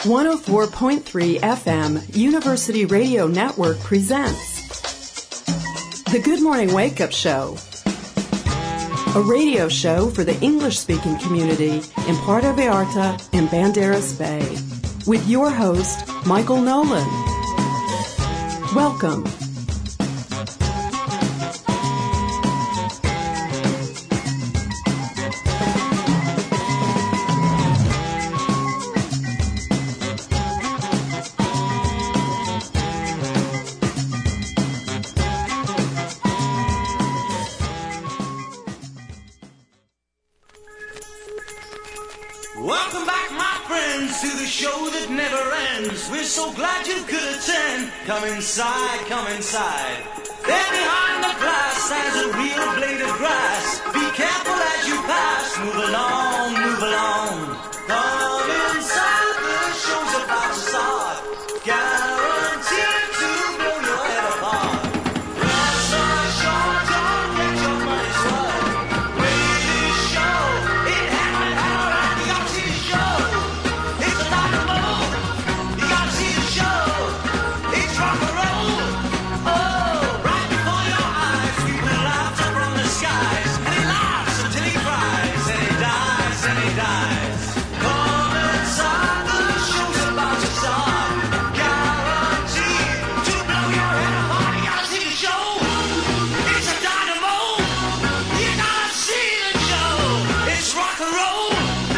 104.3 FM University Radio Network presents The Good Morning Wake Up Show, a radio show for the English-speaking community in Puerto Vallarta and Banderas Bay, with your host, Michael Nolan. Welcome. Welcome back, my friends, to the show that never ends. We're so glad you could attend. Come inside, come inside. There behind the glass stands a real blade of grass. Be careful as you pass. Move along, move along. Come inside, the show's about to start. Guaranteed to blow your head apart. Rest assured, don't get your money's worth. Greatest show in heaven and earth. You gotta see the show. It's a dynamo. You gotta see the show. It's rock and roll. Oh, right before your eyes, people laugh up from the skies, and he laughs until he cries, and he dies, and he dies. Come inside, the show's about to start. Guaranteed to blow your head apart. You gotta see the show. It's a dynamo. You gotta see the show. It's rock and roll.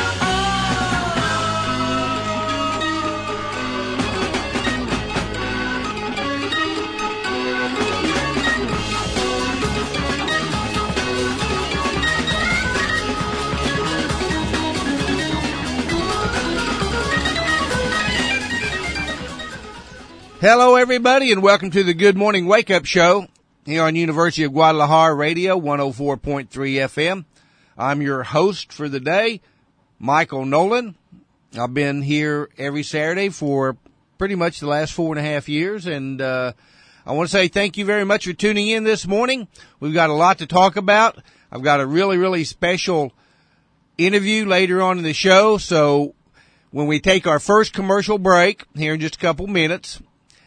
Hello, everybody, and welcome to the Good Morning Wake Up Show here on University of Guadalajara Radio, 104.3 FM. I'm your host for the day, Michael Nolan. I've been here every Saturday for pretty much the last 4.5 years, and I want to say thank you very much for tuning in this morning. We've got a lot to talk about. I've got a really special interview later on in the show, so when we take our first commercial break here in just a couple minutes,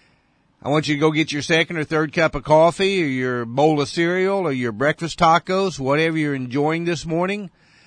I want you to go get your second or third cup of coffee or your bowl of cereal or your breakfast tacos, whatever you're enjoying this morning.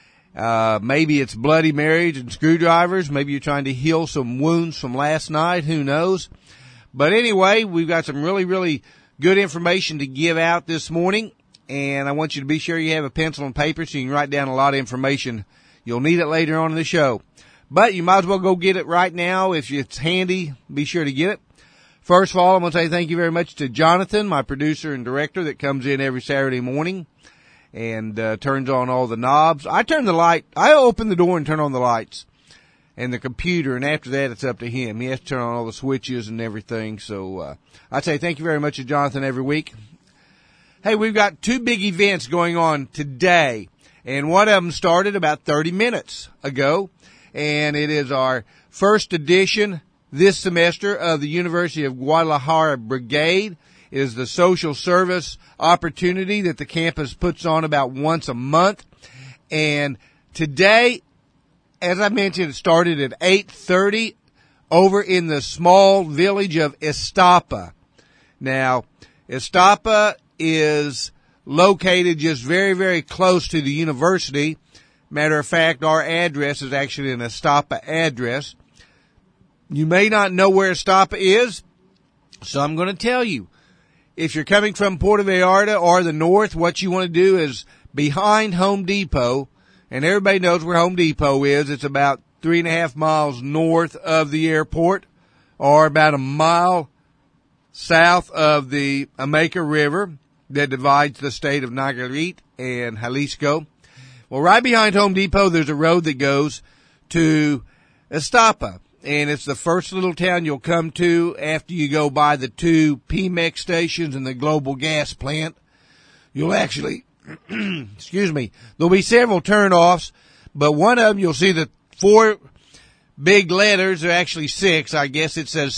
Maybe it's Bloody Marys and screwdrivers. Maybe you're trying to heal some wounds from last night. Who knows? But anyway, we've got some really good information to give out this morning, and I want you to be sure you have a pencil and paper so you can write down a lot of information. You'll need it later on in the show. But you might as well go get it right now. If it's handy, be sure to get it. First of all, I want to say thank you very much to Jonathan, my producer and director that comes in every Saturday morning and turns on all the knobs. I open the door and turn on the lights and the computer, and after that it's up to him. He has to turn on all the switches and everything. So I'd say thank you very much to Jonathan every week. Hey, we've got two big events going on today, and one of them started about 30 minutes ago, and it is our first edition this semester of the University of Guadalajara Brigade. It is the social service opportunity that the campus puts on about once a month. And today, as I mentioned, it started at 8:30 over in the small village of Iztapa. Now, Iztapa is located just very close to the university. Matter of fact, our address is actually an Iztapa address. You may not know where Iztapa is, so I'm going to tell you. If you're coming from Puerto Vallarta or the north, what you want to do is behind Home Depot, and everybody knows where Home Depot is. It's about 3.5 miles north of the airport, or about a mile south of the Ameca River that divides the state of Nayarit and Jalisco. Well, right behind Home Depot, there's a road that goes to Iztapa. And it's the first little town you'll come to after you go by the two Pemex stations and the Global Gas plant. You'll actually, there'll be several turnoffs, but one of them you'll see the 4 big letters, there are actually 6, I guess. It says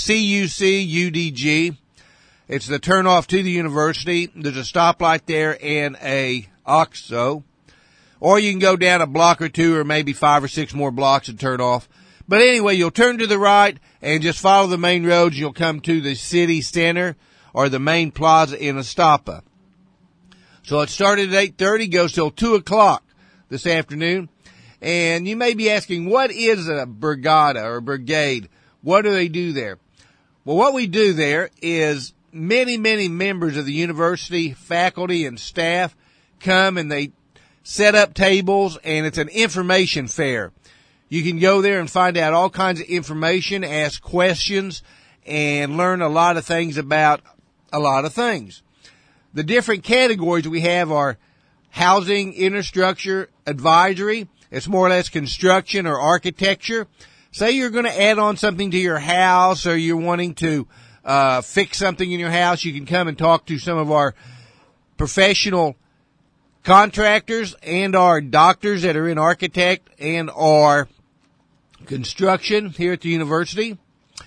CUC-UDG. It's the turnoff to the university. There's a stoplight there and a OXXO. Or you can go down a block or two or maybe 5 or 6 more blocks and turn off. But anyway, you'll turn to the right and just follow the main roads. You'll come to the city center or the main plaza in Estapa. So it started at 8:30, goes till 2 o'clock this afternoon. And you may be asking, what is a brigada or brigade? What do they do there? Well, what we do there is many, many members of the university, faculty, and staff come and they set up tables, and it's an information fair. You can go there and find out all kinds of information, ask questions, and learn a lot of things about a lot of things. The different categories we have are housing, infrastructure, advisory. It's more or less construction or architecture. Say you're going to add on something to your house, or you're wanting to fix something in your house, you can come and talk to some of our professional contractors and our doctors that are in architect and our construction here at the university.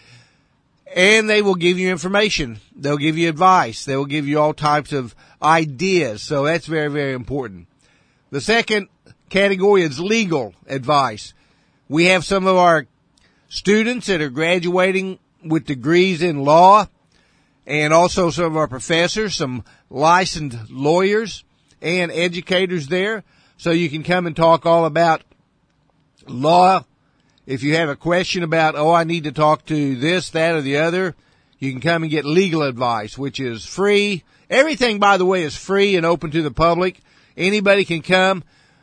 And they will give you information. They'll give you advice. They will give you all types of ideas. So that's very, very important. The second category is legal advice. We have some of our students that are graduating with degrees in law, and also some of our professors, some licensed lawyers and educators there. So you can come and talk all about law. If you have a question about, I need to talk to this, that, or the other, you can come and get legal advice, which is free. Everything, by the way, is free and open to the public. Anybody can come.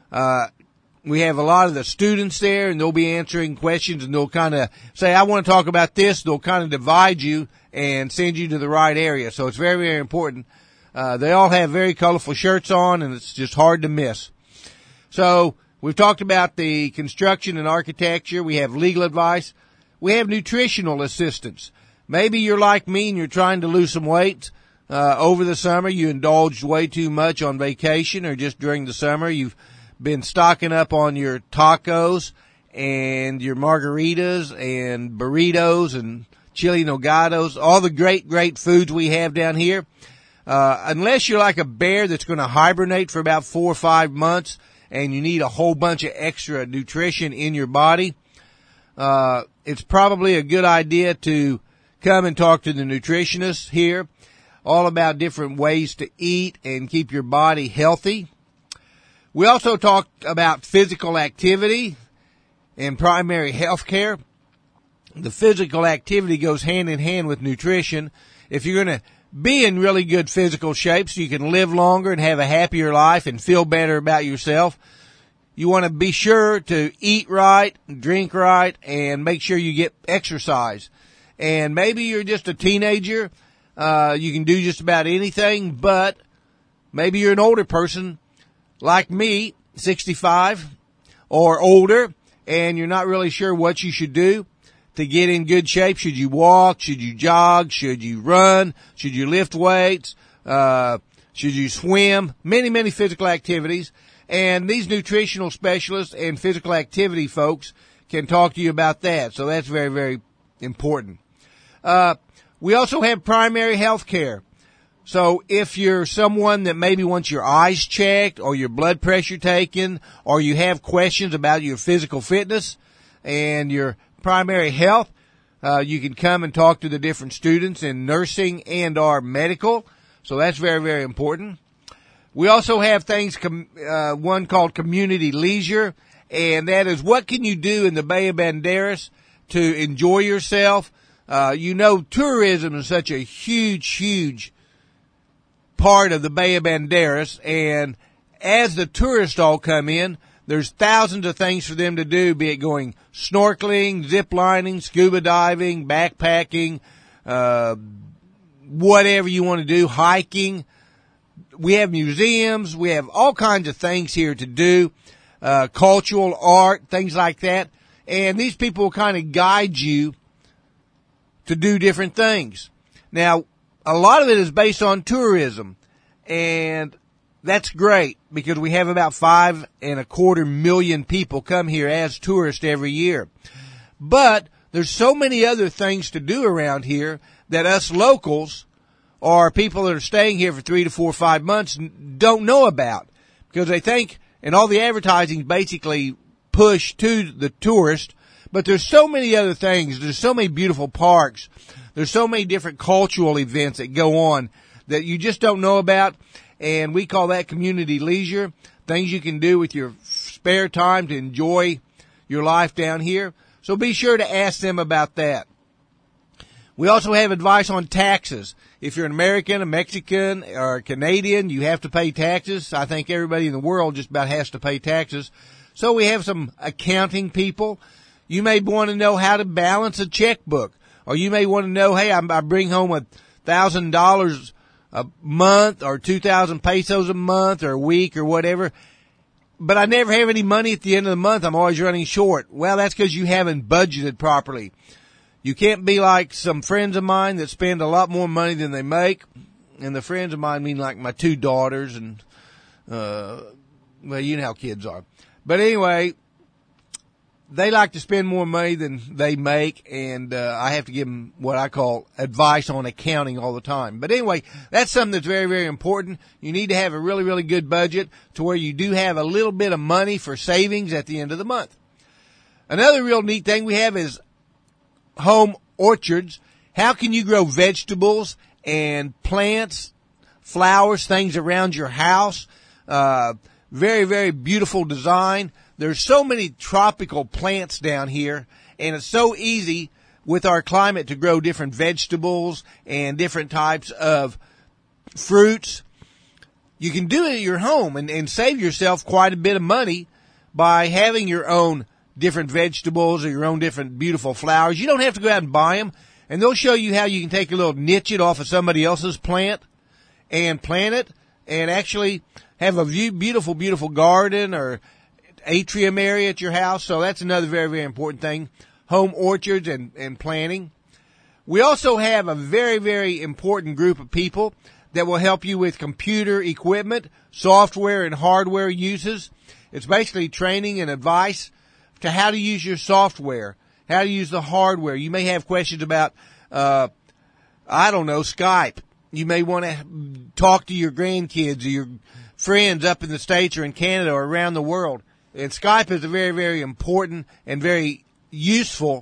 We have a lot of the students there, and they'll be answering questions, and they'll kind of say, I want to talk about this. They'll kind of divide you and send you to the right area. So it's very, very important. They all have very colorful shirts on, and it's just hard to miss. So we've talked about the construction and architecture. We have legal advice. We have nutritional assistance. Maybe you're like me and you're trying to lose some weight. Over the summer, you indulged way too much on vacation, or just during the summer, you've been stocking up on your tacos and your margaritas and burritos and chili nogados, all the great, great foods we have down here. Unless you're like a bear that's going to hibernate for about 4 or 5 months and you need a whole bunch of extra nutrition in your body, it's probably a good idea to come and talk to the nutritionist here, all about different ways to eat and keep your body healthy. We also talked about physical activity and primary health care. The physical activity goes hand in hand with nutrition. If you're going to be in really good physical shape so you can live longer and have a happier life and feel better about yourself, you want to be sure to eat right, drink right, and make sure you get exercise. And maybe you're just a teenager. You can do just about anything, but maybe you're an older person like me, 65 or older, and you're not really sure what you should do to get in good shape. Should you walk? Should you jog? Should you run? Should you lift weights? Should you swim? Many, many physical activities. And these nutritional specialists and physical activity folks can talk to you about that. So that's very, very important. We also have primary health care. So if you're someone that maybe wants your eyes checked or your blood pressure taken, or you have questions about your physical fitness and your primary health, you can come and talk to the different students in nursing and or medical. So that's very, very important. We also have things, one called community leisure, and that is what can you do in the Bay of Banderas to enjoy yourself. Tourism is such a huge, huge part of the Bay of Banderas, and as the tourists all come in, there's thousands of things for them to do, be it going snorkeling, zip lining, scuba diving, backpacking, whatever you want to do, hiking. We have museums. We have all kinds of things here to do, cultural art, things like that. And these people will kind of guide you to do different things. Now, a lot of it is based on tourism, and that's great because we have about 5.25 million people come here as tourists every year. But there's so many other things to do around here that us locals or people that are staying here for 3 to 4 or 5 months don't know about, because they think, and all the advertising basically push to the tourist, But there's so many other things. There's so many beautiful parks. There's so many different cultural events that go on that you just don't know about. And we call that community leisure. Things you can do with your spare time to enjoy your life down here. So be sure to ask them about that. We also have advice on taxes. If you're an American, a Mexican, or a Canadian, you have to pay taxes. I think everybody in the world just about has to pay taxes. So we have some accounting people. You may want to know how to balance a checkbook. Or you may want to know, hey, I bring home $1,000 a month or 2,000 pesos a month or a week or whatever, but I never have any money at the end of the month. I'm always running short. Well, that's because you haven't budgeted properly. You can't be like some friends of mine that spend a lot more money than they make. And the friends of mine mean like my two daughters and, well, you know how kids are. But anyway, they like to spend more money than they make, and I have to give them what I call advice on accounting all the time. But anyway, that's something that's very, very important. You need to have a really, really good budget to where you do have a little bit of money for savings at the end of the month. Another real neat thing we have is home orchards. How can you grow vegetables and plants, flowers, things around your house? Very, very beautiful design. There's so many tropical plants down here, and it's so easy with our climate to grow different vegetables and different types of fruits. You can do it at your home and save yourself quite a bit of money by having your own different vegetables or your own different beautiful flowers. You don't have to go out and buy them, and they'll show you how you can take a little niche it off of somebody else's plant and plant it and actually have a beautiful, beautiful garden or atrium area at your house. So that's another very, very important thing. Home orchards and planting. We also have a very, very important group of people that will help you with computer equipment, software and hardware uses. It's basically training and advice to how to use your software, how to use the hardware. You may have questions about, Skype. You may want to talk to your grandkids or your friends up in the States or in Canada or around the world. And Skype is a very, very important and very useful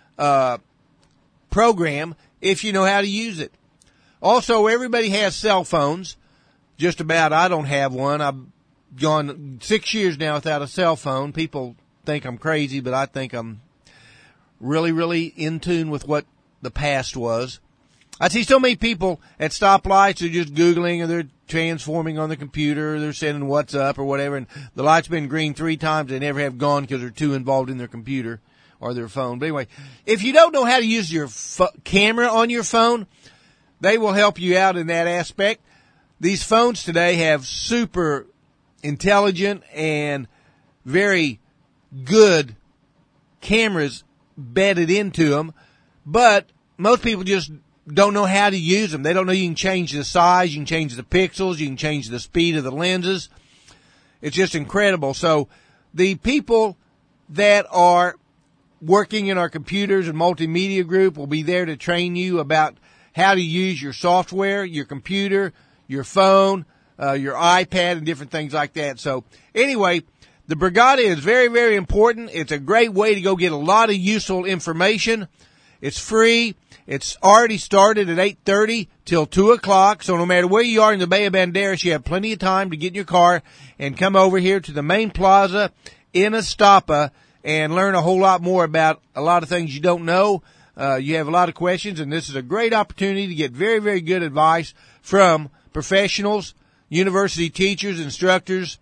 program if you know how to use it. Also, everybody has cell phones. Just about. I don't have one. I've gone 6 years now without a cell phone. People think I'm crazy, but I think I'm really, really in tune with what the past was. I see so many people at stoplights who are just Googling or they're transforming on the computer or they're sending what's up or whatever, and the light's been green 3 times. They never have gone because they're too involved in their computer or their phone. But anyway, if you don't know how to use your camera on your phone, they will help you out in that aspect. These phones today have super intelligent and very good cameras bedded into them, but most people just don't know how to use them. They don't know you can change the size, you can change the pixels, you can change the speed of the lenses. It's just incredible. So the people that are working in our computers and multimedia group will be there to train you about how to use your software, your computer, your phone, your iPad, and different things like that. So anyway, the Brigada is very, very important. It's a great way to go get a lot of useful information. It's free. It's already started at 8:30 till 2 o'clock. So no matter where you are in the Bay of Banderas, you have plenty of time to get in your car and come over here to the main plaza in Estapa and learn a whole lot more about a lot of things you don't know. You have a lot of questions, and this is a great opportunity to get very, very good advice from professionals, university teachers, instructors,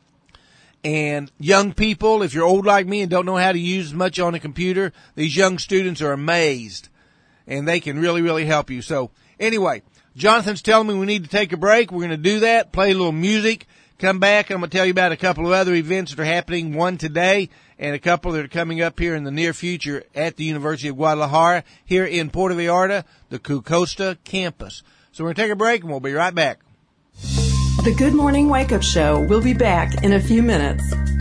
and young people. If you're old like me and don't know how to use much on a computer, these young students are amazed, and they can really, really help you. So anyway, Jonathan's telling me we need to take a break. We're going to do that, play a little music, come back, and I'm going to tell you about a couple of other events that are happening, one today and a couple that are coming up here in the near future at the University of Guadalajara here in Puerto Vallarta, the Cucosta campus. So we're going to take a break, and we'll be right back. The Good Morning Wake Up Show will be back in a few minutes.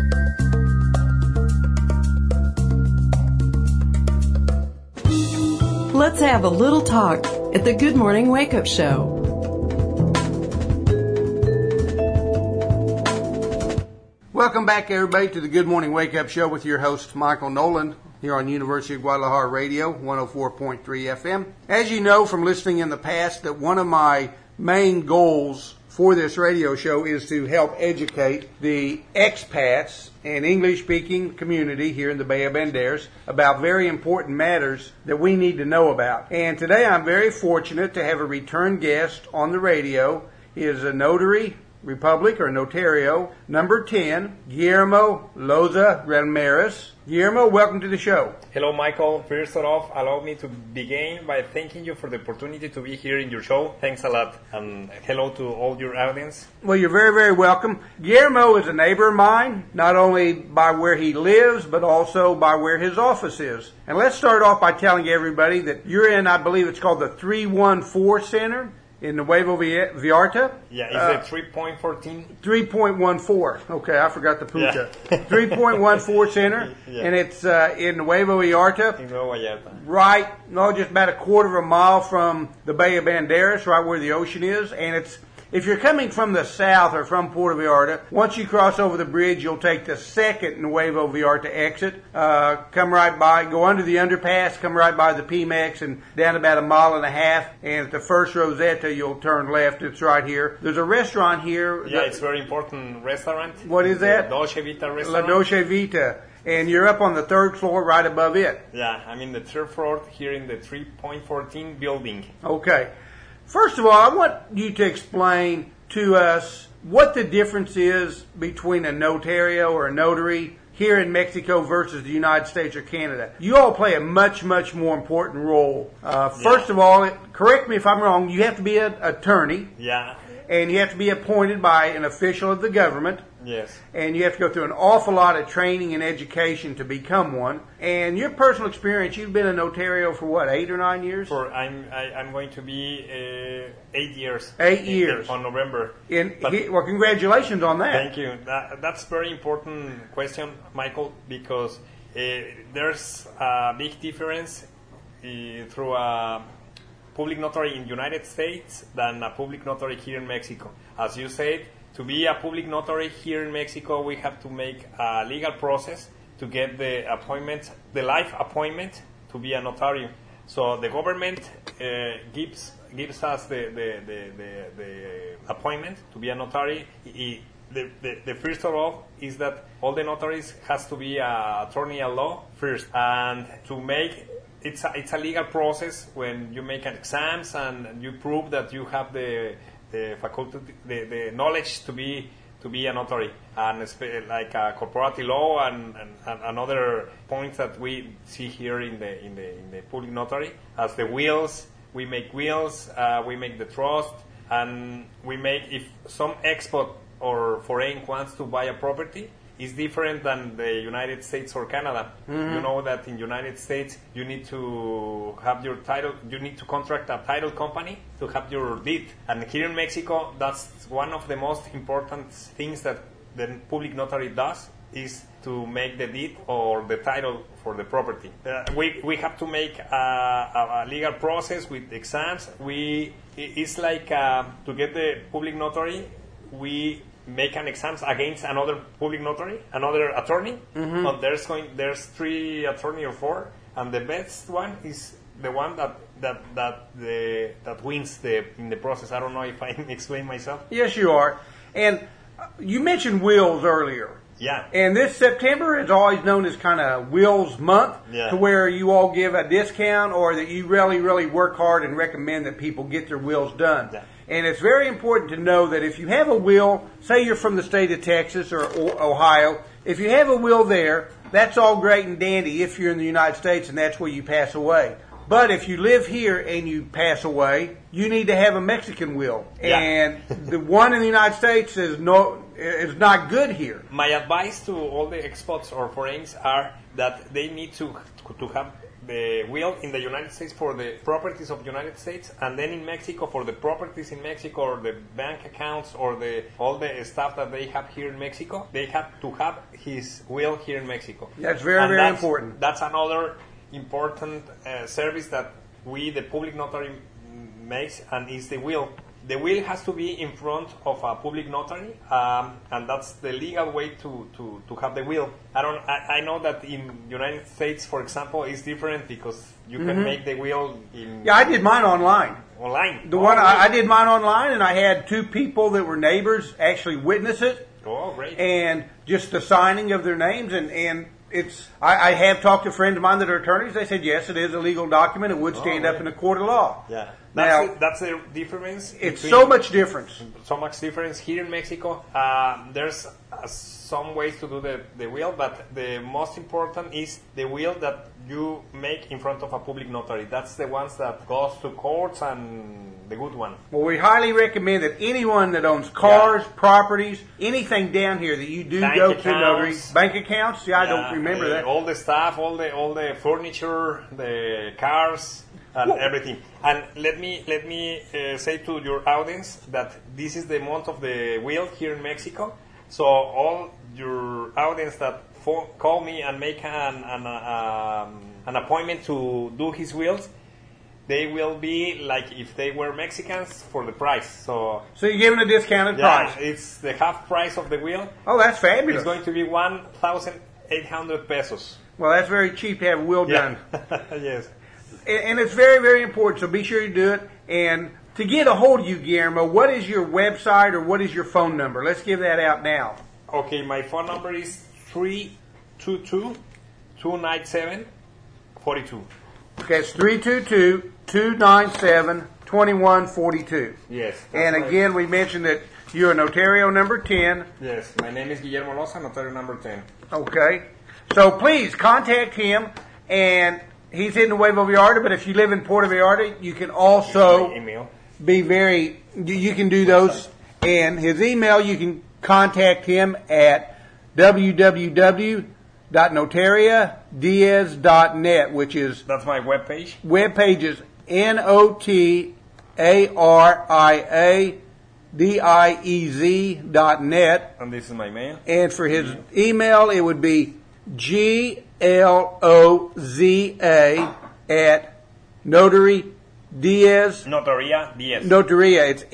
Let's have a little talk at the Good Morning Wake Up Show. Welcome back, everybody, to the Good Morning Wake Up Show with your host, Michael Nolan, here on University of Guadalajara Radio, 104.3 FM. As you know from listening in the past, that one of my main goals for this radio show is to help educate the expats and English-speaking community here in the Bay of Banderas about very important matters that we need to know about. And today I'm very fortunate to have a return guest on the radio. He is a notary Republic or Notario, number 10, Guillermo Loza Ramirez. Guillermo, welcome to the show. Hello, Michael. First off, allow me to begin by thanking you for the opportunity to be here in your show. Thanks a lot. And hello to all your audience. Well, you're very, very welcome. Guillermo is a neighbor of mine, not only by where he lives, but also by where his office is. And let's start off by telling everybody that you're in, I believe it's called the 314 Center in Nuevo Vallarta. Yeah, it's the 3.14. 3.14. Okay, I forgot the pucha. Yeah. 3.14 Center, Yeah. and it's in Nuevo Vallarta. In Nuevo Vallarta. Right, just about a quarter of a mile from the Bay of Banderas, right where the ocean is. And it's, if you're coming from the south or from Puerto Vallarta, once you cross over the bridge, you'll take the second Nuevo Vallarta exit, come right by, go under the underpass, come right by the PMEX and down about a mile and a half. And at the first Rosetta, you'll turn left. It's right here. There's a restaurant here. Yeah, it's a very important restaurant. What is that? The Dolce Vita La restaurant. Dolce Vita. And you're up on the third floor right above it. Yeah, I'm in the third floor here in the 3.14 building. Okay. First of all, I want you to explain to us what the difference is between a notario or a notary here in Mexico versus the United States or Canada. You all play a much, much more important role. First of all, correct me if I'm wrong, you have to be an attorney. Yeah. And you have to be appointed by an official of the government. Yes. And you have to go through an awful lot of training and education to become one. And your personal experience, you've been a notario for what, 8 or 9 years? I'm going to be 8 years. 8 years. On November. Well, congratulations on that. Thank you. That's a very important question, Michael, because there's a big difference through a public notary in the United States than a public notary here in Mexico. As you said, to be a public notary here in Mexico, we have to make a legal process to get the appointment, the life appointment to be a notary. So the government gives us the appointment to be a notary. The first of all is that all the notaries has to be an attorney at law first, and to make it's a legal process when you make exams and you prove that you have the faculty, the knowledge to be a notary, and like corporative law and other points that we see here in the public notary, as the wills. We make wills, we make the trust, and we make, if some expert or foreign wants to buy a property, is different than the United States or Canada. Mm-hmm. You know that in the United States you need to have your title, you need to contract a title company to have your deed. And here in Mexico, that's one of the most important things that the public notary does, is to make the deed or the title for the property. We have to make a legal process with exams. It's like to get the public notary, we make an exams against another public notary, another attorney. Mm-hmm. But there's 3 attorney or 4, and the best one is the one that wins in the process. I don't know if I explain myself. Yes, you are. And you mentioned wills earlier. Yeah. And this September is always known as kind of Wills Month, to where you all give a discount, or that you really, really work hard and recommend that people get their wills done. Yeah. And it's very important to know that if you have a will, say you're from the state of Texas or Ohio, if you have a will there, that's all great and dandy if you're in the United States and that's where you pass away. But if you live here and you pass away, you need to have a Mexican will. Yeah. And the one in the United States is not good here. My advice to all the expats or foreigners are that they need to have the will in the United States for the properties of the United States, and then in Mexico for the properties in Mexico, or the bank accounts, or all the stuff that they have here in Mexico. They have to have his will here in Mexico. That's very important. That's another important service that we, the public notary, makes, and is the will. the will has to be in front of a public notary, and that's the legal way to have the will. I know that in United States, for example, it's different because you can make the will in... Yeah, I did mine online. Online? I did mine online, and I had two people that were neighbors actually witness it. Oh, great. And just the signing of their names, and it's... I have talked to friends of mine that are attorneys. They said, yes, it is a legal document. It would stand up in a court of law. Yeah. Now, That's the difference. It's so much difference. So much difference. Here in Mexico, there's some ways to do the will, but the most important is the will that you make in front of a public notary. That's the ones that goes to courts and the good one. Well, we highly recommend that anyone that owns cars, properties, anything down here that you do go to notary, bank accounts. I don't remember that. All the stuff, all the furniture, the cars. And everything. And let me say to your audience that this is the month of the will here in Mexico. So all your audience that call me and make an appointment to do his wills, they will be like if they were Mexicans for the price. So you're giving a discounted price. It's the half price of the will. Oh, that's fabulous. It's going to be 1,800 pesos. Well, that's very cheap to have a will done. Yes. And it's very, very important, so be sure you do it. And to get a hold of you, Guillermo, what is your website or what is your phone number? Let's give that out now. Okay, my phone number is 322-297-42. Okay, it's 322-297-2142. Yes. And again, we mentioned that you're a Notario number 10. Yes, my name is Guillermo Loza, Notario number 10. Okay. So please contact him, and he's in Nuevo Vallarta, but if you live in Puerto Vallarta, you can also you can do those. And his email, you can contact him at www.notariadiaz.net, which is... That's my webpage. Webpage is NOTARIADIEZ.net. And this is my mail. And for his email, it would be GLOZA at Notary Diaz. Notaria Diaz. Notaria. It's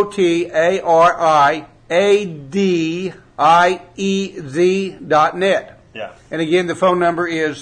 NOTARIADIEZ.net. Yeah. And again, the phone number is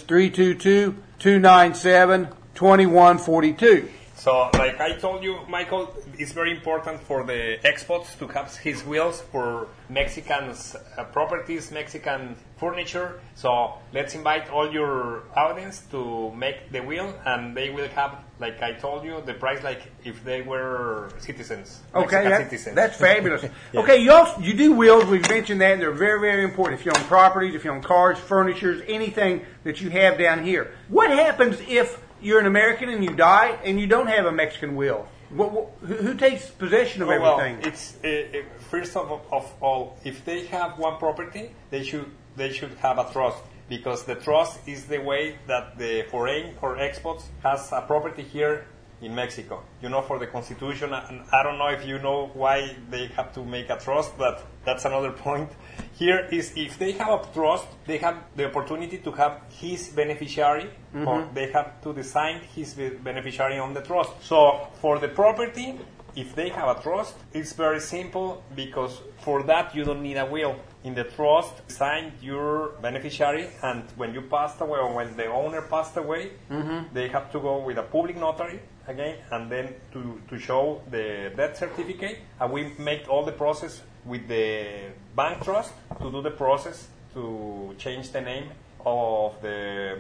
322-297-2142. So, like I told you, Michael, it's very important for the expats to have his wills for Mexicans' properties, Mexican furniture. So, let's invite all your audience to make the will, and they will have, like I told you, the price like if they were citizens. Okay, citizens. That's fabulous. Yeah. Okay, you do wills. We've mentioned that, and they're very, very important. If you own properties, if you own cars, furnitures, anything that you have down here. What happens if you're an American and you die and you don't have a Mexican will? Who takes possession of everything? Well, it's first of all, if they have one property, they should have a trust, because the trust is the way that the foreign or expats has a property here in Mexico. You know, for the Constitution, and I don't know if you know why they have to make a trust, but that's another point. Here is if they have a trust, they have the opportunity to have his beneficiary, or they have to design his beneficiary on the trust. So for the property, if they have a trust, it's very simple, because for that you don't need a will. In the trust, sign your beneficiary, and when you passed away or when the owner passed away, they have to go with a public notary again, and then to show the death certificate. And we make all the process with the bank trust to do the process to change the name of the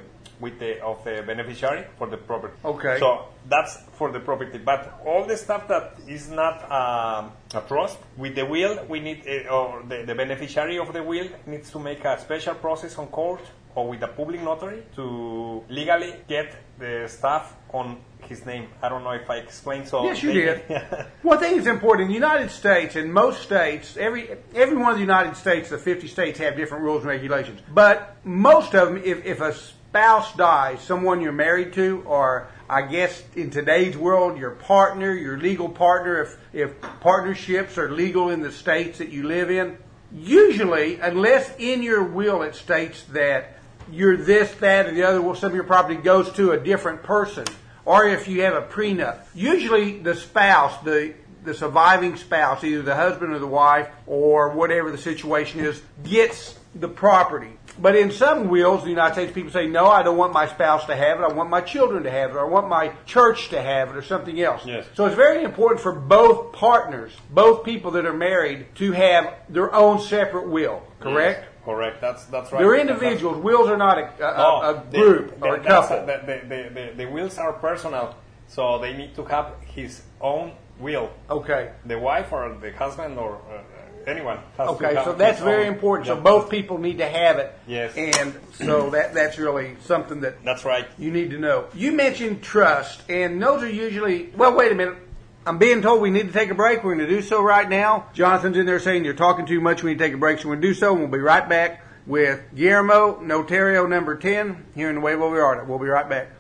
beneficiary for the property. Okay. So that's for the property. But all the stuff that is not a trust, with the will, we need, or the beneficiary of the will needs to make a special process on court or with a public notary to legally get the stuff on his name. I don't know if I explained so. Yes, you did. One thing is important. In the United States, in most states, every one of the United States, the 50 states have different rules and regulations. But most of them, if a spouse dies, someone you're married to, or I guess in today's world, your partner, your legal partner, if partnerships are legal in the states that you live in, usually, unless in your will it states that you're this, that, or the other, well, some of your property goes to a different person, or if you have a prenup. Usually the spouse, the the surviving spouse, either the husband or the wife or whatever the situation is, gets the property. But in some wills, in the United States, people say, no, I don't want my spouse to have it. I want my children to have it. Or I want my church to have it or something else. Yes. So it's very important for both partners, both people that are married, to have their own separate will. Correct? Yes. Correct. That's right. They're individuals. Wills are not a group or a couple. The wills are personal, so they need to have his own will. Okay. The wife or the husband or anyone has to Okay, have so that's his very own. important. So Yeah. both people need to have it. Yes. And so that's really something that That's right. you need to know. You mentioned trust, and those are usually... Well, wait a minute. I'm being told we need to take a break. We're going to do so right now. Jonathan's in there saying you're talking too much. We need to take a break, so we're going to do so, and we'll be right back with Guillermo Notario number 10 here in Nuevo Vallarta. We'll be right back.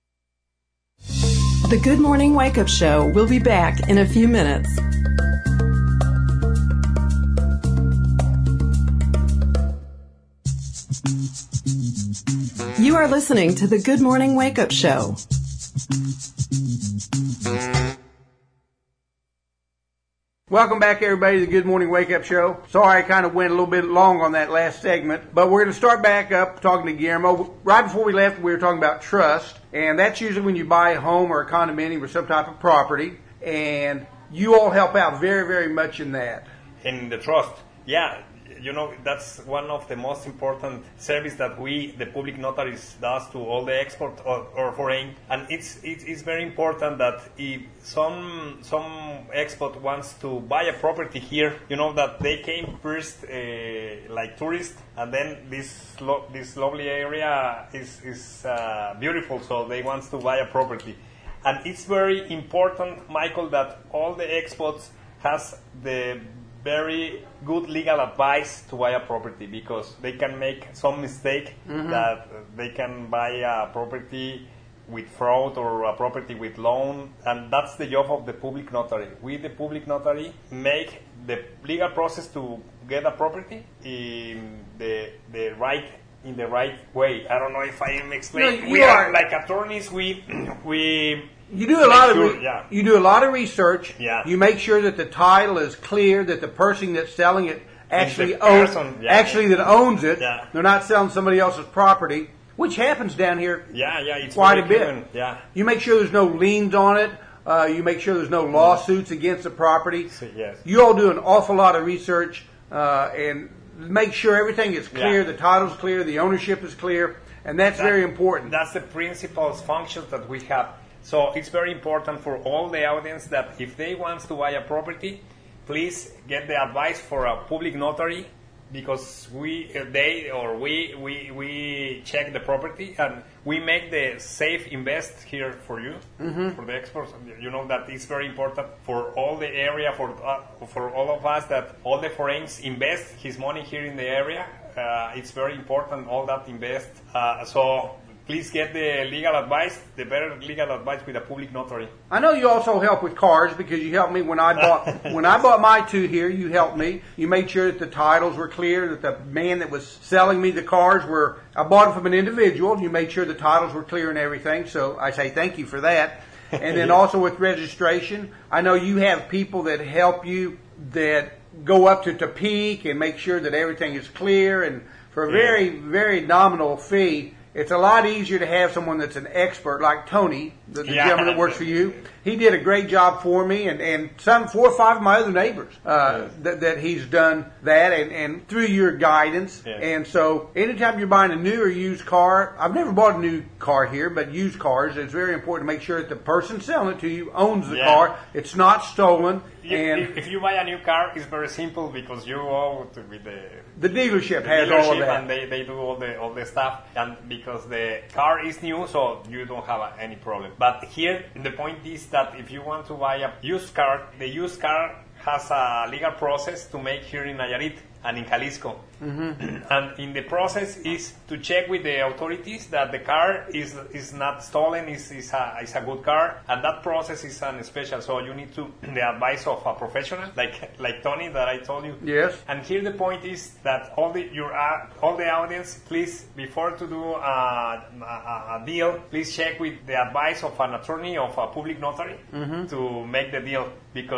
The Good Morning Wake Up Show will be back in a few minutes. You are listening to the Good Morning Wake Up Show. Welcome back, everybody, to the Good Morning Wake Up Show. Sorry I kind of went a little bit long on that last segment, but we're going to start back up talking to Guillermo. Right before we left, we were talking about trust, and that's usually when you buy a home or a condominium or some type of property, and you all help out very, very much in that. In the trust, yeah. You know, that's one of the most important service that we, the public notaries, does to all the export or foreign. And it's very important that if some export wants to buy a property here, you know, that they came first like tourists, and then this lovely area is beautiful, so they want to buy a property. And it's very important, Michael, that all the exports has the very good legal advice to buy a property, because they can make some mistake that they can buy a property with fraud or a property with loan, and that's the job of the public notary. We, the public notary, make the legal process to get a property in the right way. I don't know if I am explaining. No, we are like attorneys. We You do a lot of yeah. You do a lot of research. Yeah. You make sure that the title is clear, that the person that's selling it actually the owns person, yeah. that owns it. Yeah. They're not selling somebody else's property, which happens down here Yeah, it's quite a very bit. common. Yeah. You make sure there's no liens on it. You make sure there's no lawsuits against the property. So, yes. You all do an awful lot of research and make sure everything is clear, Yeah. the title's clear, the ownership is clear, and that's very important. That's the principles, functions that we have. So it's very important for all the audience that if they want to buy a property, please get the advice for a public notary, because we check the property and we make the safe invest here for you, for the exports. You know that it's very important for all the area, for all of us, that all the foreigners invest his money here in the area. It's very important, all that invest. So please get the legal advice, the better legal advice with a public notary. I know you also help with cars, because you helped me when I bought my two here. You helped me. You made sure that the titles were clear, that the man that was selling me the cars I bought them from an individual. You made sure the titles were clear and everything. So I say thank you for that. And then also with registration, I know you have people that help you that go up to Topeka and make sure that everything is clear, and for a very, very nominal fee. It's a lot easier to have someone that's an expert like Tony, the gentleman that works for you. He did a great job for me, and 4 or 5 of my other neighbors that he's done that, and through your guidance. Yeah. And so anytime you're buying a new or used car, I've never bought a new car here, but used cars, it's very important to make sure that the person selling it to you owns the car. It's not stolen. If you buy a new car, it's very simple, because you go with the dealership the has all of dealership, that. and they do all the stuff, and because the car is new, so you don't have any problem. But here the point is that if you want to buy a used car, the used car has a legal process to make here in Nayarit and in Jalisco. And in the process is to check with the authorities that the car is not stolen, is a good car, and that process is special. So you need the advice of a professional like Tony that I told you. Yes. And here the point is that all the audience, please, before to do a deal, please check with the advice of an attorney, of a public notary, to make the deal, because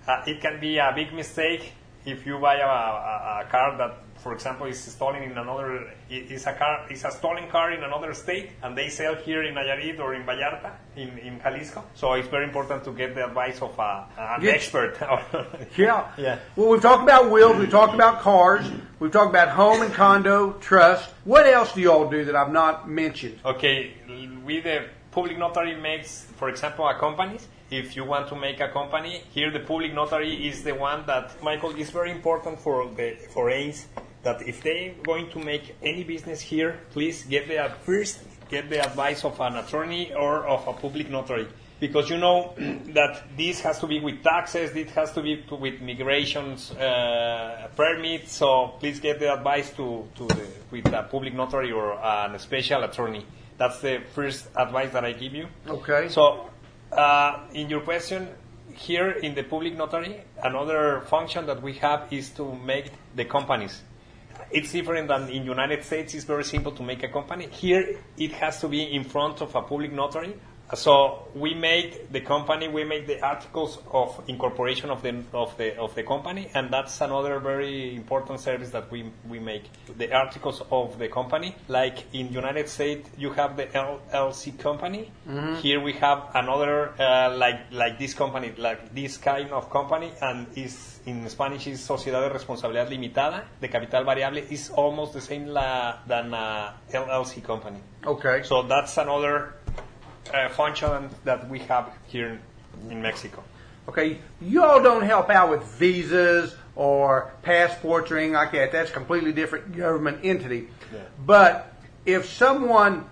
it can be a big mistake if you buy a car that, for example, is stolen in another, is a stolen car in another state, and they sell here in Nayarit or in Vallarta, in Jalisco. So it's very important to get the advice of an expert. Yeah. Well, we've talked about wills, we've talked about cars, we've talked about home and condo, trust. What else do you all do that I've not mentioned? Okay, the public notary makes, for example, a company. If you want to make a company, here the public notary is the one that, Michael, is very important for foreigners, that if they're going to make any business here, please get the advice of an attorney or of a public notary. Because you know that this has to be with taxes, it has to be with migrations permits, so please get the advice with a public notary or a special attorney. That's the first advice that I give you. Okay. So, in your question, here in the public notary, another function that we have is to make the companies. It's different than in United States. It's very simple to make a company. Here, it has to be in front of a public notary. So we make the company, we make the articles of incorporation of the company, and that's another very important service that we make. The articles of the company, like in United States, you have the LLC company. Mm-hmm. Here we have another like this company, like this kind of company, and is in Spanish is Sociedad de Responsabilidad Limitada. The capital variable is almost the same than a LLC company. Okay. So that's another function that we have here in Mexico. Okay, you all don't help out with visas or passports or anything like that. That's a completely different government entity. Yeah. But if someone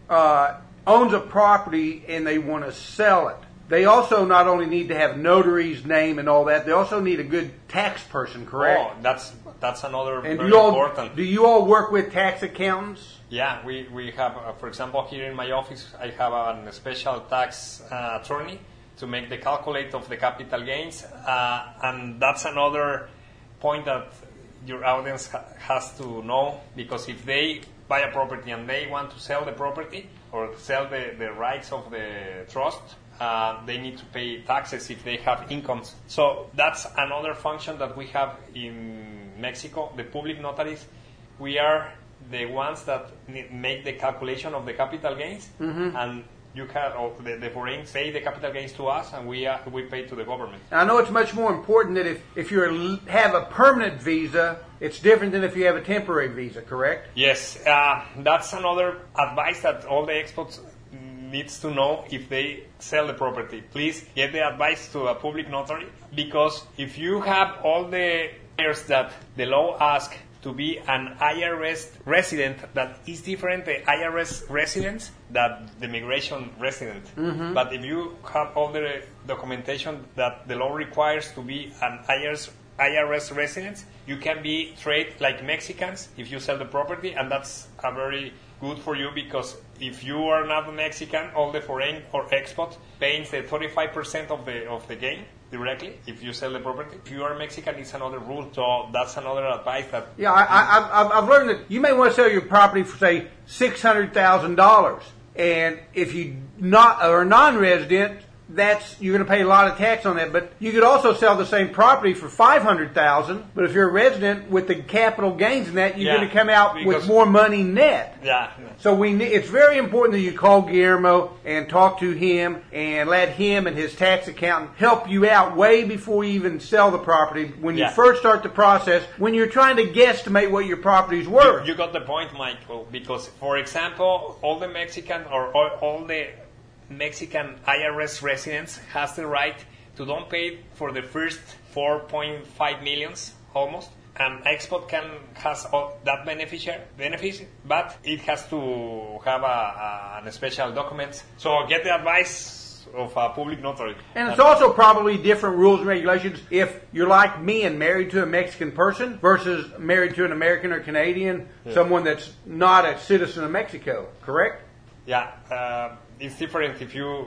owns a property and they want to sell it, they also not only need to have notary's name and all that, they also need a good tax person, correct? Oh, that's another and very important. Do you all work with tax accountants? Yeah, we have, for example, here in my office, I have a special tax attorney to make the calculate of the capital gains, and that's another point that your audience has to know, because if they buy a property and they want to sell the property or sell the rights of the trust, they need to pay taxes if they have incomes. So that's another function that we have in Mexico. The public notaries, we are the ones that make the calculation of the capital gains, mm-hmm. and you have the foreigners pay the capital gains to us, and we pay to the government. I know it's much more important that if you have a permanent visa, it's different than if you have a temporary visa, correct? Yes, that's another advice that all the experts needs to know if they sell the property. Please get the advice to a public notary, because if you have all the years that the law asks to be an IRS resident, that is different, the IRS residence, than the migration resident. Mm-hmm. But if you have all the documentation that the law requires to be an IRS resident, you can be treated like Mexicans if you sell the property, and that's a very good for you, because if you are not a Mexican, all the foreign or expat pays the 35% of the gain directly if you sell the property. If you are Mexican, it's another rule. So that's another advice that. Yeah, I've learned that you may want to sell your property for say $600,000, and if you are non-resident, you're going to pay a lot of tax on that. But you could also sell the same property for $500,000. But if you're a resident with the capital gains in that, you're going to come out with more money net. Yeah. So it's very important that you call Guillermo and talk to him and let him and his tax accountant help you out way before you even sell the property. When you first start the process, when you're trying to guesstimate what your property's worth. You got the point, Michael. Because, for example, all the Mexican or all the Mexican IRS residents has the right to don't pay for the first 4.5 millions almost. An expat has that benefit, but it has to have a special document. So get the advice of a public notary. And it's also probably different rules and regulations if you're like me and married to a Mexican person versus married to an American or Canadian, someone that's not a citizen of Mexico, correct? Yeah. It's different if you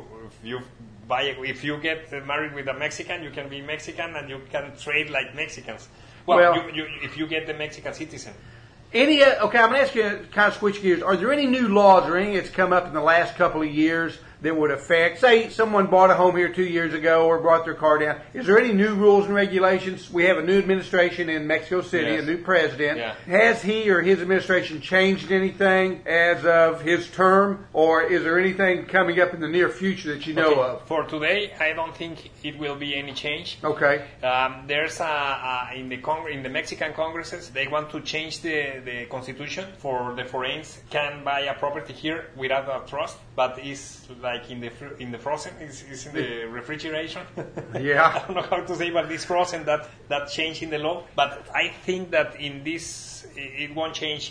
get married with a Mexican, you can be Mexican and you can trade like Mexicans. Well, if you get the Mexican citizen. Okay, I'm going to ask you, kind of switch gears. Are there any new laws or anything that's come up in the last couple of years that would affect, say someone bought a home here 2 years ago or brought their car down. Is there any new rules and regulations? We have a new administration in Mexico City, Yes. a new president. Yeah. Has he or his administration changed anything as of his term, or is there anything coming up in the near future that you know of? For today, I don't think it will be any change. Okay. There's in the Mexican Congresses, they want to change the constitution for the foreigners can buy a property here without a trust, but it's like in the frozen, it's in the refrigeration. Yeah. I don't know how to say, but it's frozen, that change in the law. But I think that in this, it won't change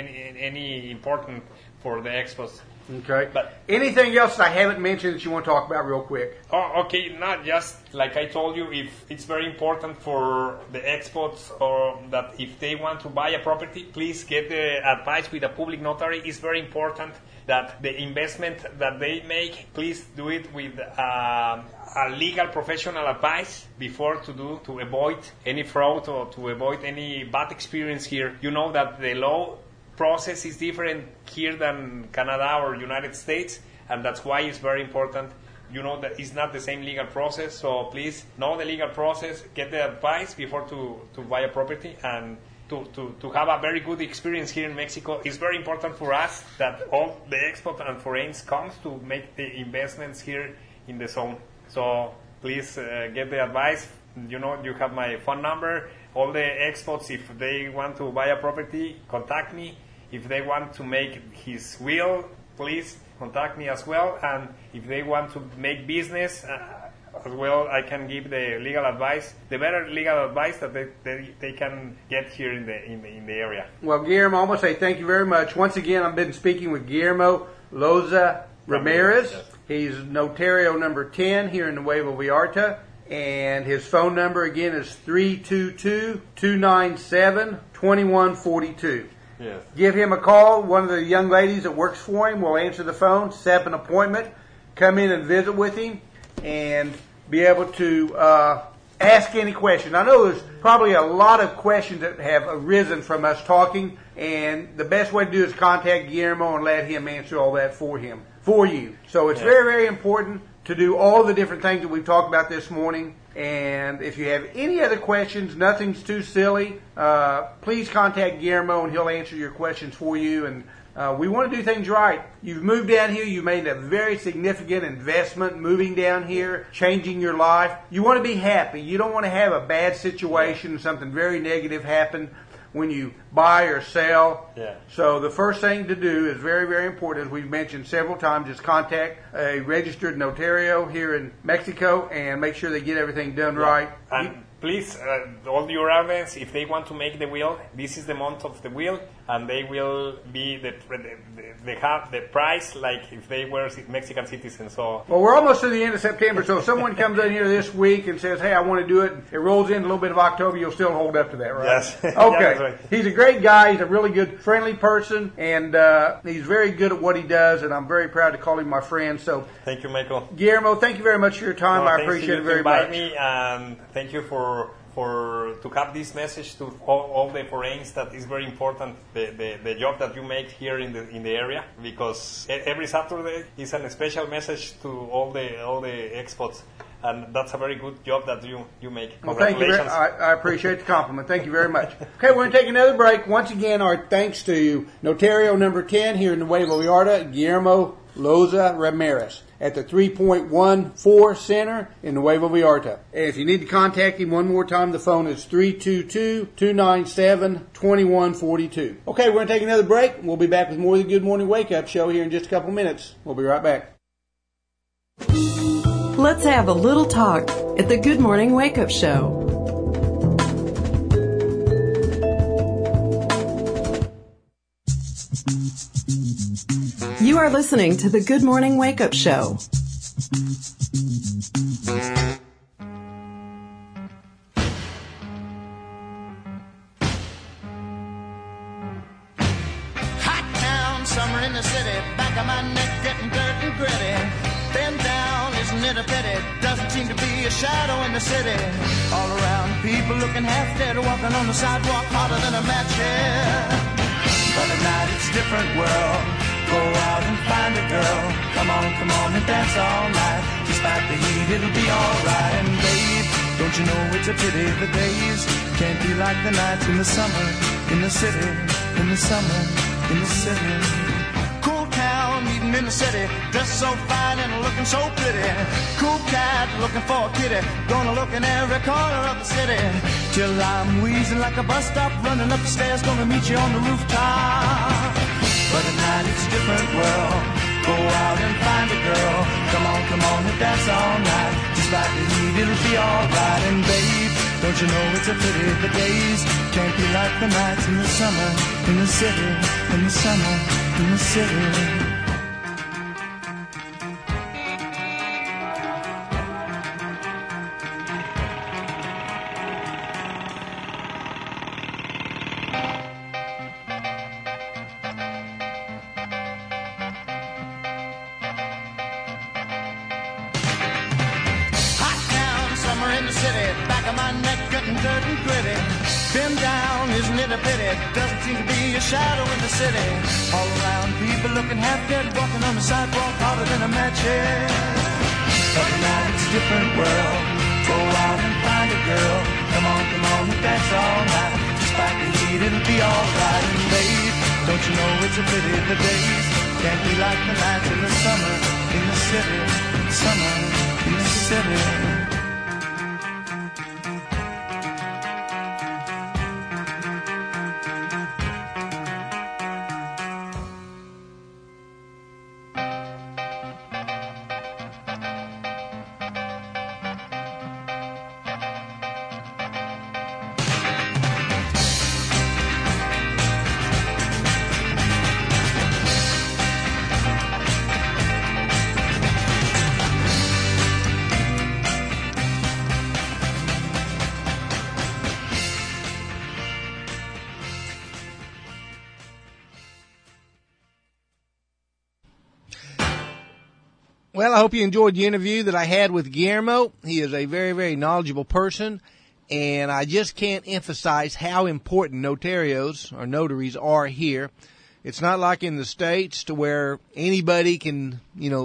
any important for the expos. Okay. But anything else that I haven't mentioned that you want to talk about real quick? Oh, okay. Not just like I told you. If it's very important for the expats, or that if they want to buy a property, please get the advice with a public notary. It's very important that the investment that they make, please do it with a legal professional advice before to avoid any fraud or to avoid any bad experience here. You know that the law process is different here than Canada or United States, and that's why it's very important. You know that it's not the same legal process, so please know the legal process, get the advice before to buy a property, and to have a very good experience here in Mexico. It's very important for us that all the export and foreigners comes to make the investments here in the zone. So please get the advice. You know, you have my phone number. All the exports, if they want to buy a property, contact me. If they want to make his will, please contact me as well. And if they want to make business as well, I can give the legal advice, the better legal advice that they can get here in the area. Well, Guillermo, I want to say thank you very much. Once again, I've been speaking with Guillermo Loza Ramirez. Yes. He's notario number 10 here in Nuevo Vallarta. And his phone number again is 322-297-2142. Yes. Give him a call. One of the young ladies that works for him will answer the phone, set up an appointment, come in and visit with him, and be able to ask any question. I know there's probably a lot of questions that have arisen from us talking, and the best way to do is contact Guillermo and let him answer all that for you. So it's very, very important to do all the different things that we've talked about this morning. And if you have any other questions, nothing's too silly, please contact Guillermo and he'll answer your questions for you. And we want to do things right. You've moved down here. You made a very significant investment moving down here, changing your life. You want to be happy. You don't want to have a bad situation, something very negative happen when you buy or sell. Yeah. So the first thing to do is very, very important, as we've mentioned several times, is contact a registered notario here in Mexico and make sure they get everything done right. And please, all your audience, if they want to make the will, this is the month of the will, and they will be the price like if they were Mexican citizens. So well, we're almost to the end of September, so if someone comes in here this week and says, hey, I want to do it, it rolls in a little bit of October, you'll still hold up to that, right? Yes. Okay. Yeah, that's right. He's a great guy. He's a really good, friendly person, and he's very good at what he does, and I'm very proud to call him my friend. So thank you, Michael. Guillermo, thank you very much for your time. I appreciate it very much. Me, and thank you for to have this message to all the foreigners that is very important, the job that you make here in the area, because every Saturday is a special message to all the exports, and that's a very good job that you make. Well, thank you. I appreciate the compliment. Thank you very much. Okay, we're going to take another break. Once again, our thanks to Notario number 10 here in Nuevo Vallarta, Guillermo Loza Ramirez at the 3.14 Center in Nuevo Vallarta. And if you need to contact him one more time, the phone is 322-297-2142. Okay, we're going to take another break. We'll be back with more of the Good Morning Wake Up Show here in just a couple minutes. We'll be right back. Let's have a little talk at the Good Morning Wake Up Show. You are listening to the Good Morning Wake Up Show. Hot town, summer in the city, back of my neck getting dirt and gritty. Been down, isn't it a pity? Doesn't seem to be a shadow in the city. All around, people looking half dead, walking on the sidewalk hotter than a match here. But at night it's a different world. Go out and find a girl. Come on, come on and dance all night. Despite the heat, it'll be alright. And babe, don't you know it's a pity the days can't be like the nights in the summer, in the city, in the summer, in the city. Cool town, meeting in the city, dressed so fine and looking so pretty. Cool cat, looking for a kitty, gonna look in every corner of the city. Till I'm wheezing like a bus stop, running up the stairs, gonna meet you on the rooftop. But at night it's a different world. Go out and find a girl. Come on and dance all night. Despite the heat, it'll be alright. And babe, don't you know it's a pity the days can't be like the nights in the summer, in the city, in the summer, in the city. Doesn't seem to be a shadow in the city. All around, people looking half dead, walking on the sidewalk harder than a match head. But tonight it's a different world. Go out and find a girl. Come on and dance all night. Despite the heat, it'll be alright. And babe, don't you know it's a pity the days can't be like the nights in the summer, in the city, summer, in the city. Well, I hope you enjoyed the interview that I had with Guillermo. He is a very, very knowledgeable person, and I just can't emphasize how important notarios or notaries are here. It's not like in the States to where anybody can,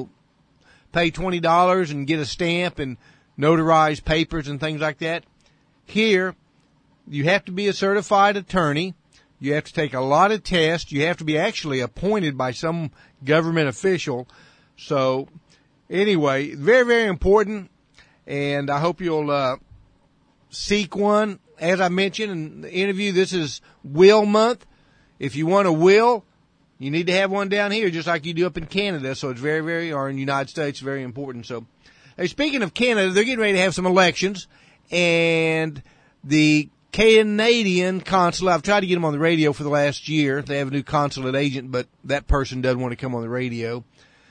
pay $20 and get a stamp and notarize papers and things like that. Here, you have to be a certified attorney. You have to take a lot of tests. You have to be actually appointed by some government official. So, anyway, very, very important, and I hope you'll seek one. As I mentioned in the interview, this is Will Month. If you want a will, you need to have one down here, just like you do up in Canada. So it's very, very, or in the United States, very important. So, hey, speaking of Canada, they're getting ready to have some elections, and the Canadian consulate, I've tried to get them on the radio for the last year. They have a new consulate agent, but that person doesn't want to come on the radio.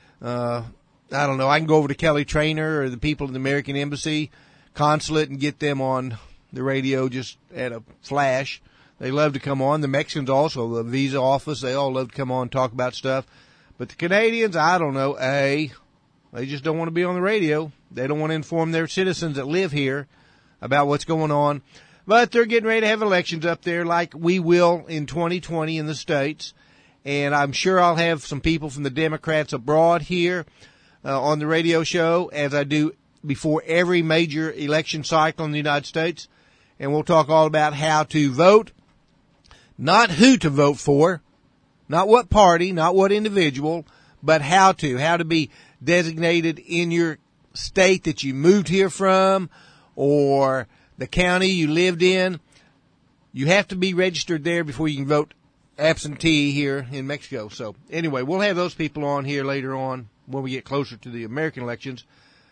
I don't know. I can go over to Kelly Traynor or the people in the American Embassy consulate and get them on the radio just at a flash. They love to come on. The Mexicans also, the visa office, they all love to come on and talk about stuff. But the Canadians, I don't know. They just don't want to be on the radio. They don't want to inform their citizens that live here about what's going on. But they're getting ready to have elections up there like we will in 2020 in the States. And I'm sure I'll have some people from the Democrats abroad here on the radio show, as I do before every major election cycle in the United States. And we'll talk all about how to vote, not who to vote for, not what party, not what individual, but how to be designated in your state that you moved here from or the county you lived in. You have to be registered there before you can vote absentee here in Mexico. So anyway, we'll have those people on here later on when we get closer to the American elections.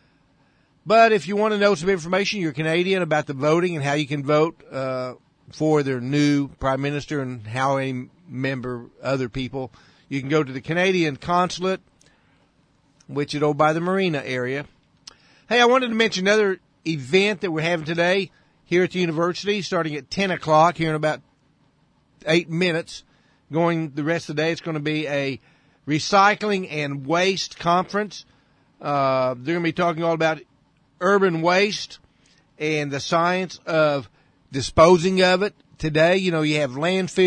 But if you want to know some information, you're Canadian, about the voting and how you can vote for their new prime minister and how they member other people, you can go to the Canadian consulate, which is over by the Marina area. Hey, I wanted to mention another event that we're having today here at the university, starting at 10 o'clock here in about 8 minutes. Going the rest of the day, it's going to be a recycling and waste conference. They're going to be talking all about urban waste and the science of disposing of it. Today, you have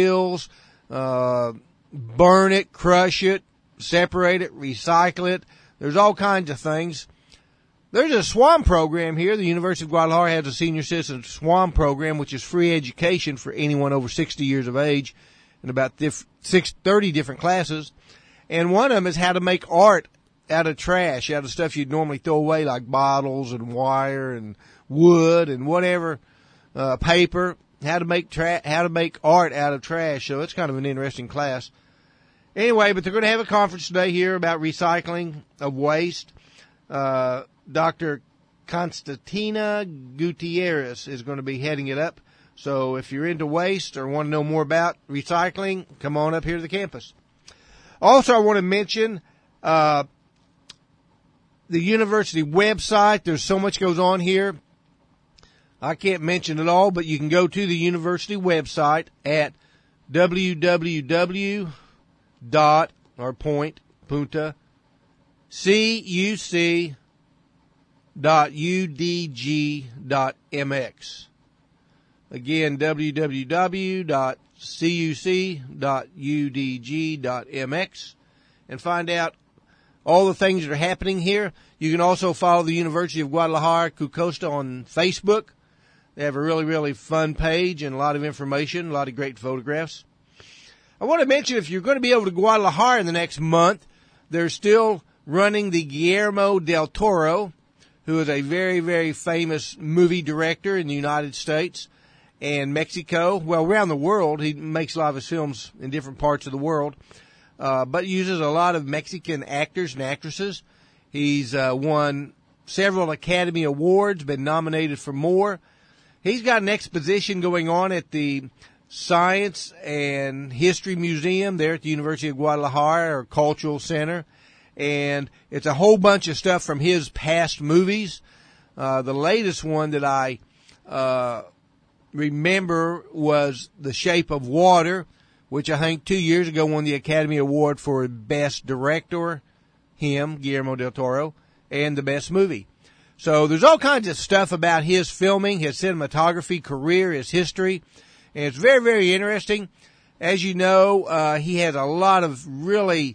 landfills, burn it, crush it, separate it, recycle it. There's all kinds of things. There's a SWAM program here. The University of Guadalajara has a senior citizen SWAM program, which is free education for anyone over 60 years of age in about 30 different classes. And one of them is how to make art out of trash, out of stuff you'd normally throw away, like bottles and wire and wood and whatever, paper. How to make art out of trash. So it's kind of an interesting class. Anyway, but they're going to have a conference today here about recycling of waste. Dr. Constantina Gutierrez is going to be heading it up. So if you're into waste or want to know more about recycling, come on up here to the campus. Also, I want to mention the university website. There's so much goes on here. I can't mention it all, but you can go to the university website at www.cuc.udg.mx. Again, www.cuc.udg.mx, and find out all the things that are happening here. You can also follow the University of Guadalajara Cucosta on Facebook. They have a really, really fun page and a lot of information, a lot of great photographs. I want to mention, if you're going to be able to Guadalajara in the next month, they're still running the Guillermo del Toro, who is a very, very famous movie director in the United States and Mexico. Well, around the world. He makes a lot of his films in different parts of the world, but uses a lot of Mexican actors and actresses. He's won several Academy Awards, been nominated for more. He's got an exposition going on at the Science and History Museum there at the University of Guadalajara, or Cultural Center. And it's a whole bunch of stuff from his past movies. The latest one that I remember was The Shape of Water, which I think 2 years ago won the Academy Award for Best Director, him, Guillermo del Toro, and the Best Movie. So there's all kinds of stuff about his filming, his cinematography career, his history, and it's very, very interesting. As you know, he has a lot of really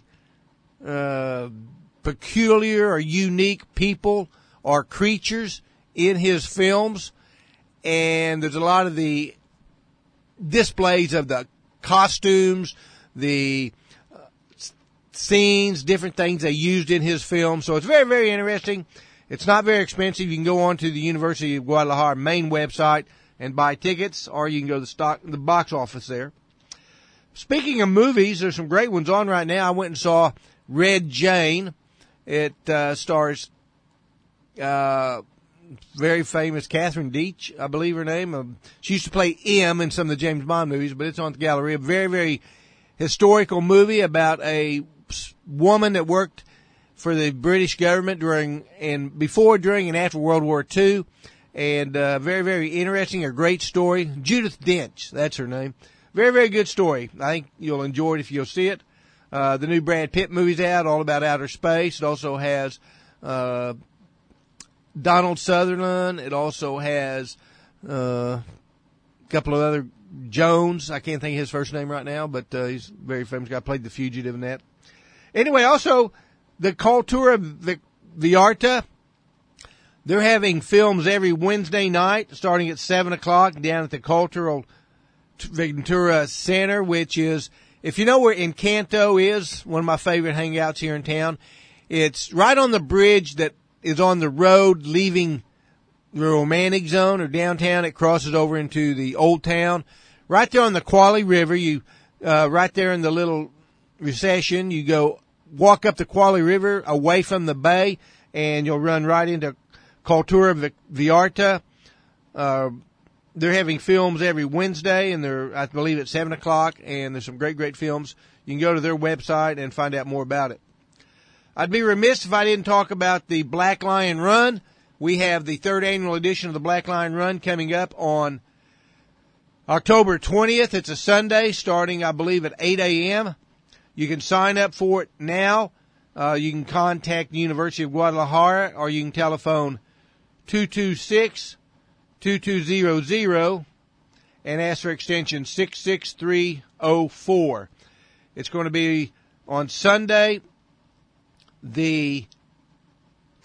peculiar or unique people or creatures in his films, and there's a lot of the displays of the costumes, the scenes, different things they used in his film. So it's very, very interesting. It's not very expensive. You can go on to the University of Guadalajara main website and buy tickets, or you can go to the box office there. Speaking of movies, there's some great ones on right now. I went and saw Red Jane. It stars very famous Catherine Deitch, I believe her name. She used to play M in some of the James Bond movies, but it's on the gallery. A very, very historical movie about a woman that worked for the British government before, during, and after World War II. And very, very interesting, a great story. Judith Dench, that's her name. Very, very good story. I think you'll enjoy it if you'll see it. The new Brad Pitt movie's out, all about outer space. It also has Donald Sutherland. It also has a couple of other Jones. I can't think of his first name right now, but he's a very famous guy. Played The Fugitive in that. Anyway, also the Cultura Vallarta. They're having films every Wednesday night, starting at 7 o'clock down at the Cultural Ventura Center, which is, if you know where Encanto is, one of my favorite hangouts here in town, it's right on the bridge that is on the road leaving the Romantic Zone or downtown. It crosses over into the Old Town. Right there on the Quali River, right there in the little recession, you walk up the Quali River away from the bay, and you'll run right into Cultura Vallarta. They're having films every Wednesday, and I believe, at 7 o'clock, and there's some great, great films. You can go to their website and find out more about it. I'd be remiss if I didn't talk about the Black Lion Run. We have the third annual edition of the Black Lion Run coming up on October 20th. It's a Sunday, starting, I believe, at 8 a.m. You can sign up for it now. You can contact the University of Guadalajara, or you can telephone 226-2200 and ask for extension 66304. It's going to be on Sunday, the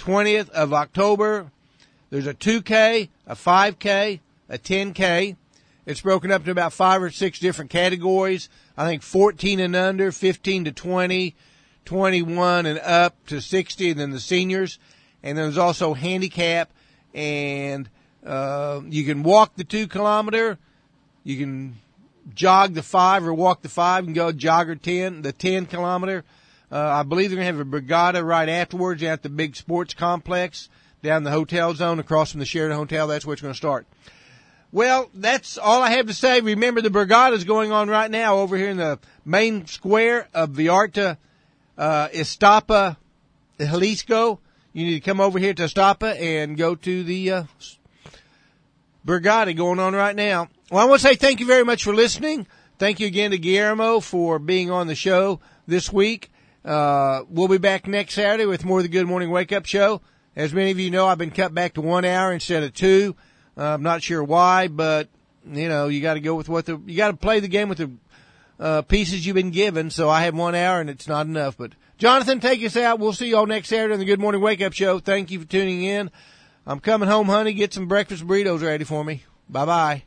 20th of October. There's a 2K, a 5K, a 10K. It's broken up to about 5 or 6 different categories. I think 14 and under, 15 to 20, 21 and up to 60, and then the seniors. And then there's also handicap, and you can walk the 2 kilometer. You can jog the 5 or walk the 5 and go jog or 10, the 10 kilometer. I believe they're going to have a brigada right afterwards at the big sports complex down the hotel zone across from the Sheraton Hotel. That's where it's going to start. Well, that's all I have to say. Remember, the brigada is going on right now over here in the main square of Vallarta, Iztapa, Jalisco. You need to come over here to Iztapa and go to the brigada going on right now. Well, I want to say thank you very much for listening. Thank you again to Guillermo for being on the show this week. We'll be back next Saturday with more of the Good Morning Wake Up Show. As many of you know, I've been cut back to 1 hour instead of 2. I'm not sure why, but you know, you got to go with you got to play the game with the pieces you've been given. So I have 1 hour and it's not enough. But Jonathan, take us out. We'll see you all next Saturday on the Good Morning Wake Up Show. Thank you for tuning in. I'm coming home, honey. Get some breakfast burritos ready for me. Bye-bye.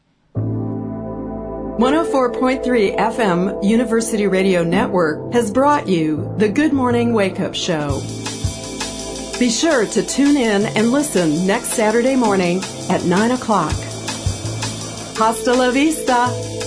104.3 FM University Radio Network has brought you the Good Morning Wake Up Show. Be sure to tune in and listen next Saturday morning at 9 o'clock. Hasta la vista.